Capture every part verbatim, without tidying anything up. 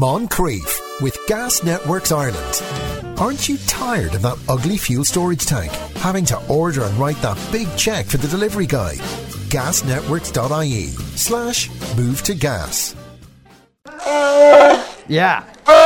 Moncrief with Gas Networks Ireland. Aren't you tired of that ugly fuel storage tank? Having to order and write that big check for the delivery guy? gasnetworks.ie slash move to gas. Yeah.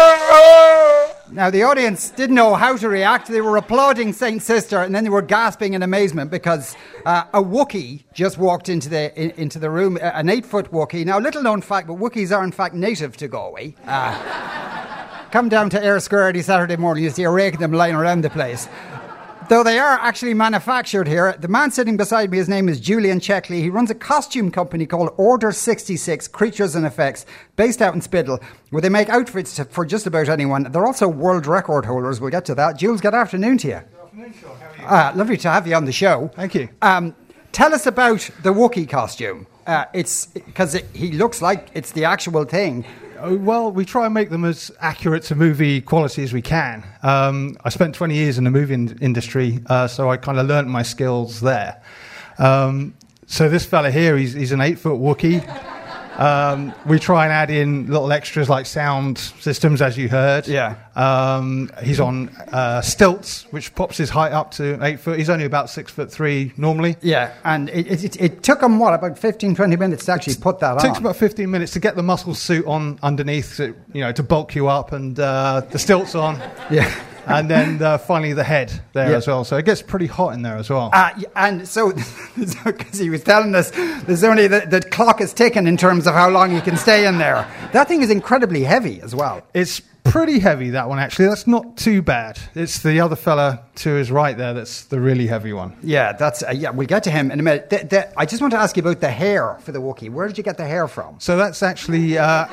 Now, the audience didn't know how to react. They were applauding Saint Sister, and then they were gasping in amazement because uh, a Wookiee just walked into the in, into the room, an eight-foot Wookiee. Now, little known fact, but Wookiees are in fact native to Galway. Uh, come down to Ayr Square every Saturday morning, you see a rake of them lying around the place. Though they are actually manufactured here. The man sitting beside me, his name is Julian Checkley. He runs a costume company called Order sixty-six Creatures and Effects, based out in Spiddle, where they make outfits to, for just about anyone. They're also world record holders. We'll get to that. Jules, good afternoon to you. Good afternoon, Sean. How are you? Uh, lovely to have you on the show. Thank you. Um, tell us about the Wookiee costume. Uh, it's because it, he looks like it's the actual thing. Oh, well, we try and make them as accurate to movie quality as we can. Um, I spent twenty years in the movie in- industry, uh, so I kind of learnt my skills there. Um, so this fella here, he's, he's an eight-foot Wookiee. Um, we try and add in little extras like sound systems, as you heard. Yeah. Um, he's on uh, stilts, which pops his height up to eight foot. He's only about six foot three normally. Yeah, and it, it, it, it took him, what, about fifteen, twenty minutes to actually put that It on? takes about fifteen minutes to get the muscle suit on underneath, to, you know, to bulk you up, and uh, the stilts on. Yeah. And then uh, finally the head there Yeah. as well. So it gets pretty hot in there as well. Uh, and so, because he was telling us, there's only the, the clock is ticking in terms of how long he can stay in there. That thing is incredibly heavy as well. It's pretty heavy, that one, actually. That's not too bad. It's the other fella to his right there that's the really heavy one. Yeah, that's uh, yeah. We'll get to him in a minute. The, the, I just want to ask you about the hair for the Wookiee. Where did you get the hair from? So that's actually... Uh,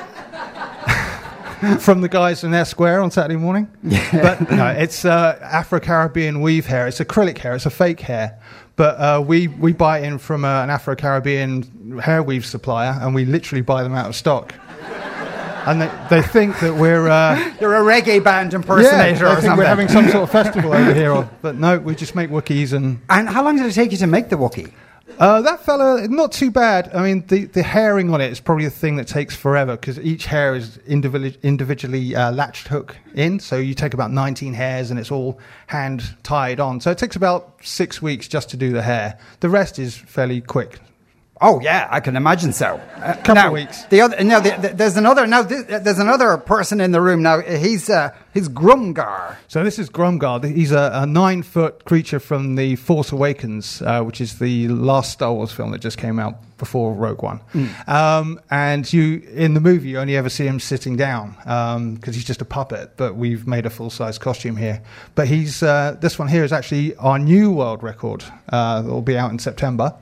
from the guys in Ayr Square on Saturday morning. But no, it's uh, Afro-Caribbean weave hair. It's acrylic hair. It's a fake hair. But uh, we, we buy it in from uh, an Afro-Caribbean hair weave supplier, and we literally buy them out of stock. And they, they think that we're... Uh, You're a reggae band impersonator yeah, or they think something. we're having some sort of festival over here. Or, but no, we just make Wookiees and... And how long did it take you to make the Wookiee? Uh, that fella, not too bad. I mean, the, the hairing on it is probably the thing that takes forever, because each hair is individually, individually uh, latched hook in. So you take about nineteen hairs and it's all hand tied on. So it takes about six weeks just to do the hair. The rest is fairly quick. Oh yeah, I can imagine so. A couple now, of weeks. The other, now, the, the, there's another. Now, th- there's another person in the room. Now, he's uh, he's Grumgar. So this is Grumgar. He's a, a nine-foot creature from the Force Awakens, uh, which is the last Star Wars film that just came out before Rogue One. Mm. Um, and you, in the movie, you only ever see him sitting down because um, he's just a puppet. But we've made a full-size costume here. But he's uh, this one here is actually our new world record. Uh, that will be out in September.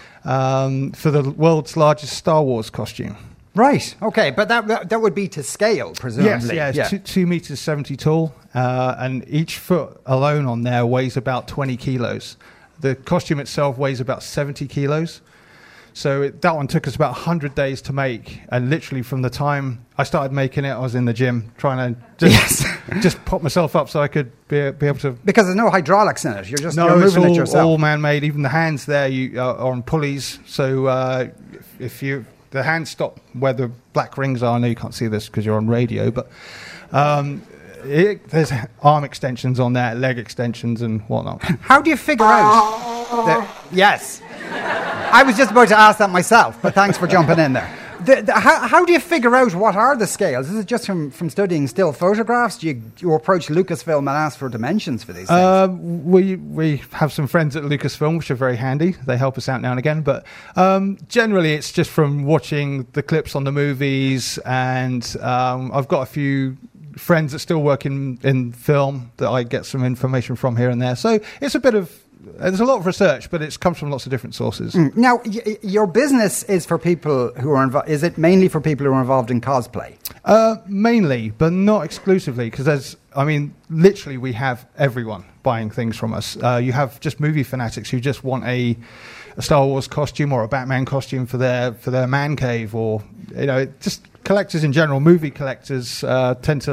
Um, for the world's largest Star Wars costume. Right, okay, but that that, that would be to scale, presumably. Yes, yeah, it's yeah. Two, two meters seventy tall, uh, and each foot alone on there weighs about twenty kilos. The costume itself weighs about seventy kilos. So it, that one took us about one hundred days to make, and literally from the time I started making it, I was in the gym trying to just, yes. just pop myself up so I could be, be able to... Because there's no hydraulics in it. You're just no, you're moving it's all, it yourself. all man-made. Even the hands there you, uh, are on pulleys. So uh, if, if you... The hands stop where the black rings are. I know you can't see this because you're on radio, but... Um, It, there's arm extensions on there, leg extensions and whatnot. How do you figure out that... Yes. I was just about to ask that myself, but thanks for jumping in there. The, the, how, how do you figure out what are the scales? Is it just from, from studying still photographs? Do you, do you approach Lucasfilm and ask for dimensions for these things? Uh, we we have some friends at Lucasfilm, which are very handy. They help us out now and again. But um, generally, it's just from watching the clips on the movies. And um, I've got a few friends that still work in, in film that I get some information from here and there. So it's a bit of... There's a lot of research, but it comes from lots of different sources. Mm. Now, y- your business is for people who are involved. Is it mainly for people who are involved in cosplay? Uh, mainly, but not exclusively, because there's, I mean, literally we have everyone buying things from us. Uh, you have just movie fanatics who just want a, a Star Wars costume or a Batman costume for their for their man cave, or you know, just collectors in general. Movie collectors uh, tend to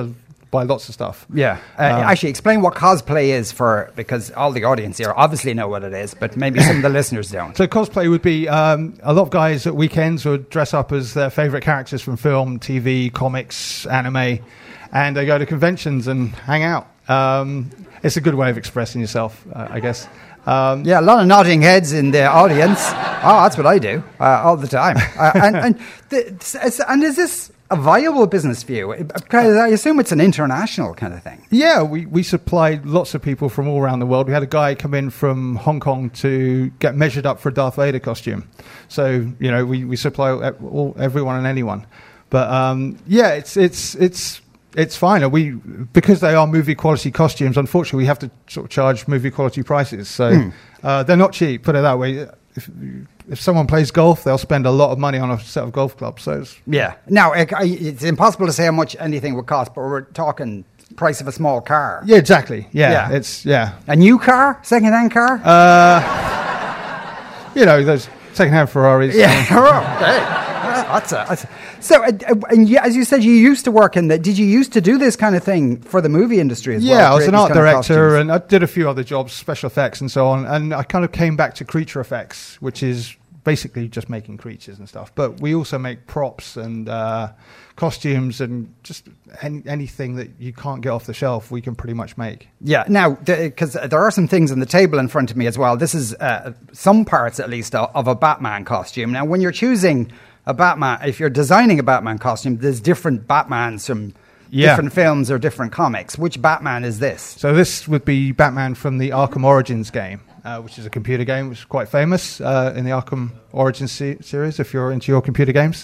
buy lots of stuff. Yeah. Uh, Um, actually, explain what cosplay is for, because all the audience here obviously know what it is, but maybe some of the listeners don't. So cosplay would be um, a lot of guys at weekends would dress up as their favourite characters from film, T V, comics, anime, and they go to conventions and hang out. Um, it's a good way of expressing yourself, uh, I guess. Um, Yeah, a lot of nodding heads in the audience. Oh, that's what I do uh, all the time. Uh, and and, the, and is this a viable business for you? Because I assume it's an international kind of thing. Yeah, we, we supply lots of people from all around the world. We had a guy come in from Hong Kong to get measured up for a Darth Vader costume. So, you know, we, we supply all, everyone and anyone. But, um, yeah, it's it's it's it's fine. We because they are movie quality costumes, unfortunately, we have to sort of charge movie quality prices. So mm. uh, they're not cheap, put it that way. If, if someone plays golf, they'll spend a lot of money on a set of golf clubs. So it's, yeah. Now, it, it's impossible to say how much anything would cost, but we're talking price of a small car. Yeah, exactly. Yeah, yeah. it's yeah. A new car, second-hand car. Uh, you know, those second-hand Ferraris. Yeah. Okay. That's a, that's a, so, uh, and you, as you said, you used to work in the. Did you used to do this kind of thing for the movie industry as yeah, well? Yeah, I was an art director, of and I did a few other jobs, special effects and so on. And I kind of came back to creature effects, which is basically just making creatures and stuff. But we also make props and uh, costumes and just any, anything that you can't get off the shelf, we can pretty much make. Yeah. Now, because the, there are some things on the table in front of me as well. This is uh, some parts, at least, of, of a Batman costume. Now, when you're choosing a Batman, if you're designing a Batman costume, there's different Batmans from yeah. different films or different comics. Which Batman is this? So this would be Batman from the Arkham Origins game, uh, which is a computer game which is quite famous uh, in the Arkham Origins se- series, if you're into your computer games.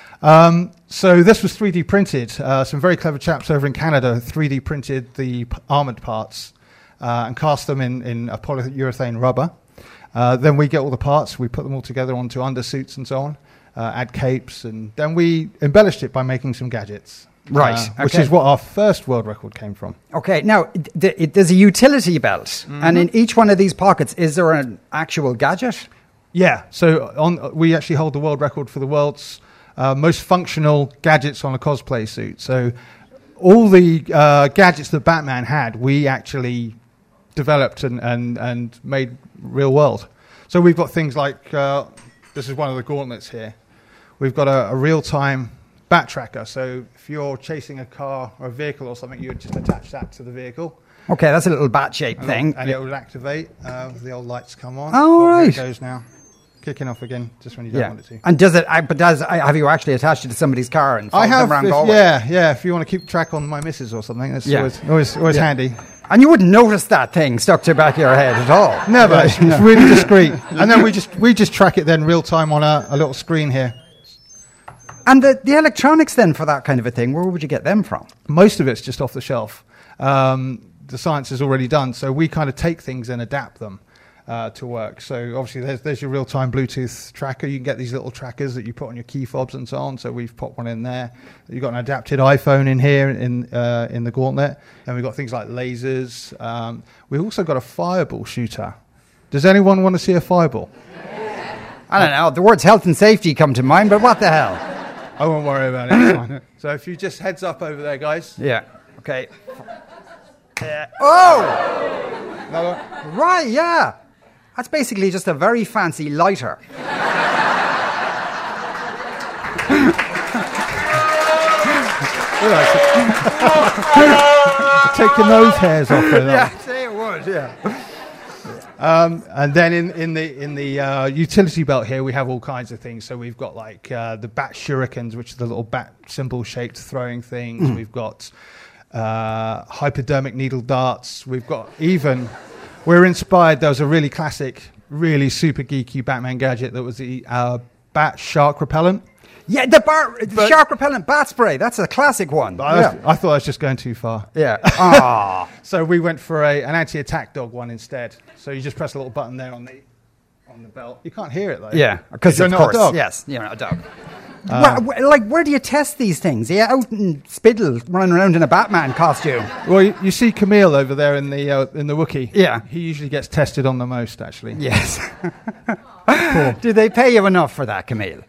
Um, so this was three D printed. Uh, some very clever chaps over in Canada three D printed the p- armoured parts uh, and cast them in, in a polyurethane rubber. Uh, then we get all the parts, we put them all together onto undersuits and so on. Uh, add capes, and then we embellished it by making some gadgets. Right. Uh, okay. Which is what our first world record came from. Okay, now, th- it, there's a utility belt, mm-hmm. and in each one of these pockets, is there an actual gadget? Yeah, so on, we actually hold the world record for the world's uh, most functional gadgets on a cosplay suit. So all the uh, gadgets that Batman had, we actually developed and, and, and made real world. So we've got things like, uh, this is one of the gauntlets here. We've got a, a real-time bat tracker. So if you're chasing a car or a vehicle or something, you would just attach that to the vehicle. Okay, that's a little bat-shaped and thing. And it would activate. Uh, the old lights come on. Oh, oh right. There it goes now. Kicking off again, just when you don't yeah. want it to. And does it? But does have you actually attached it to somebody's car and followed I have, them around if, Galway? yeah, yeah. If you want to keep track on my missus or something, that's yeah. always always, always yeah. handy. And you wouldn't notice that thing stuck to the back of your head at all. Never. It's, it's really discreet. And then we just we just track it then real time on a, a little screen here. And the, the electronics then for that kind of a thing, where would you get them from? Most of it's just off the shelf. Um, the science is already done, so we kind of take things and adapt them uh, to work. So obviously there's, there's your real-time Bluetooth tracker. You can get these little trackers that you put on your key fobs and so on. So we've put one in there. You've got an adapted iPhone in here in uh, in the gauntlet. And we've got things like lasers. Um, we've also got a fireball shooter. Does anyone want to see a fireball? I don't know. The words health and safety come to mind, but what the hell? I won't worry about it. It's fine. So if you just heads up over there, guys. Yeah. Okay. Uh, oh! Another one. Right, yeah. That's basically just a very fancy lighter. Take your nose hairs off there. Yeah, I'd say it would, yeah. Um, and then in, in the in the uh, utility belt here, we have all kinds of things. So we've got like uh, the bat shurikens, which are the little bat symbol-shaped throwing things. Mm. We've got uh, hypodermic needle darts. We've got even, we're inspired, there was a really classic, really super geeky Batman gadget that was the uh, bat shark repellent. Yeah, the, bar, the shark repellent bat spray. That's a classic one. I, yeah. was, I thought I was just going too far. Yeah. Ah. So we went for a, an anti-attack dog one instead. So you just press a little button there on the on the belt. You can't hear it though. Yeah, because you're of not course, a dog. yes, you're not a dog. Uh, where, where, like, where do you test these things? Are you out in Spiddle running around in a Batman costume? Well, you, you see Camille over there in the uh, in the Wookiee. Yeah, he usually gets tested on the most, actually. Yes. Do they pay you enough for that, Camille?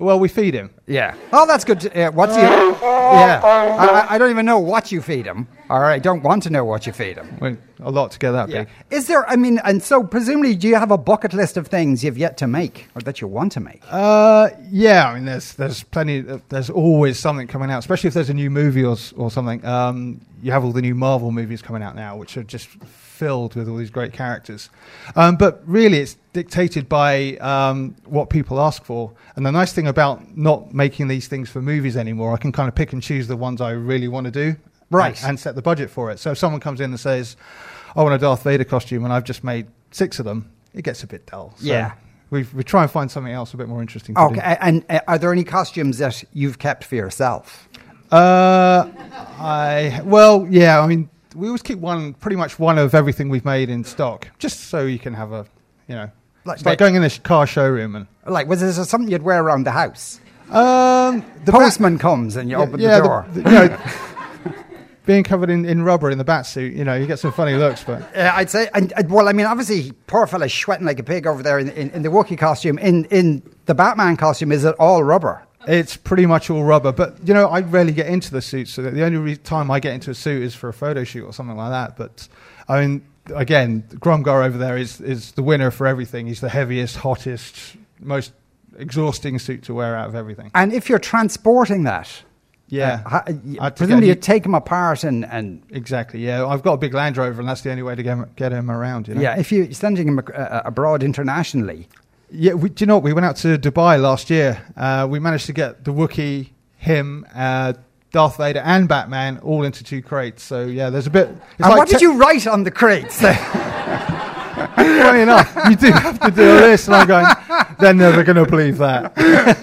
Well, we feed him. Yeah. Oh, that's good. To, uh, what do you... Yeah. I, I don't even know what you feed him. Or I don't want to know what you feed him. Well, a lot to get that Yeah. big. Is there, I mean, and so presumably do you have a bucket list of things you've yet to make or that you want to make? Uh, yeah, I mean, there's there's plenty. There's always something coming out, especially if there's a new movie or s- or something. Um, you have all the new Marvel movies coming out now, which are just filled with all these great characters. Um, but really, it's dictated by um, what people ask for. And the nice thing about not making these things for movies anymore, I can kind of pick and choose the ones I really want to do. Right. And, and set the budget for it. So if someone comes in and says, I want a Darth Vader costume, and I've just made six of them, it gets a bit dull. So Yeah. We we try and find something else a bit more interesting to Okay. do. And uh, are there any costumes that you've kept for yourself? Uh, I well, yeah. I mean, we always keep one, pretty much one of everything we've made in stock, just so you can have a, you know, Like- it's like going in the sh- car showroom and. Like, was there something you'd wear around the house? Um, The postman comes and you open yeah, the door. The, the, you know, being covered in, in rubber in the bat suit, you know, you get some funny looks, but. Uh, I'd say, and, and, well, I mean, obviously, poor fella's sweating like a pig over there in, in, in the Wookiee costume. In in the Batman costume, is it all rubber? It's pretty much all rubber, but you know, I rarely get into the suit. So the only re- time I get into a suit is for a photo shoot or something like that. But I mean, again, Gromgar over there is is the winner for everything. He's the heaviest, hottest, most exhausting suit to wear out of everything. And if you're transporting that, Yeah, uh, ha- I y- had to presumably get- you take them apart and, and exactly. Yeah, I've got a big Land Rover, and that's the only way to get him, get him around. You know? yeah, if you're sending them ac- uh, abroad internationally. Yeah, we, do you know what? We went out to Dubai last year. Uh, we managed to get the Wookiee, him, uh, Darth Vader, and Batman all into two crates. So yeah, there's a bit. It's And like what did te- you write on the crates? Funny enough, you do have to do this, and I'm going. They're never going to believe that.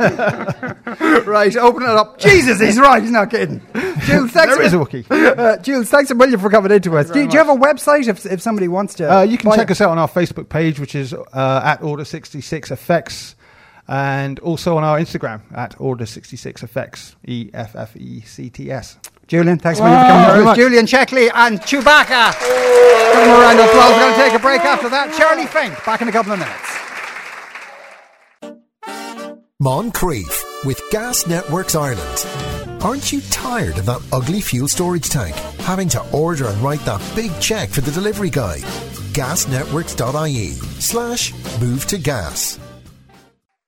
Right, open it up. Jesus, he's right. He's not kidding. Jules, thanks. There is a Wookiee. Uh, Jules, thanks a million for coming into us. Do, do you have a website if if somebody wants to? Uh, you can buy check it? us out on our Facebook page, which is uh, at Order sixty-six Effects, and also on our Instagram at Order sixty-six Effects, E F F E C T S. Julian, thanks a million for Wow. coming. Very It was much. Julian Checkley and Chewbacca. Give them a round of applause. We're going to take a break after that. Charlie Fink, back in a couple of minutes. Moncrief with Gas Networks Ireland. Aren't you tired of that ugly fuel storage tank? Having to order and write that big check for the delivery guy? gasnetworks.ie slash move to gas.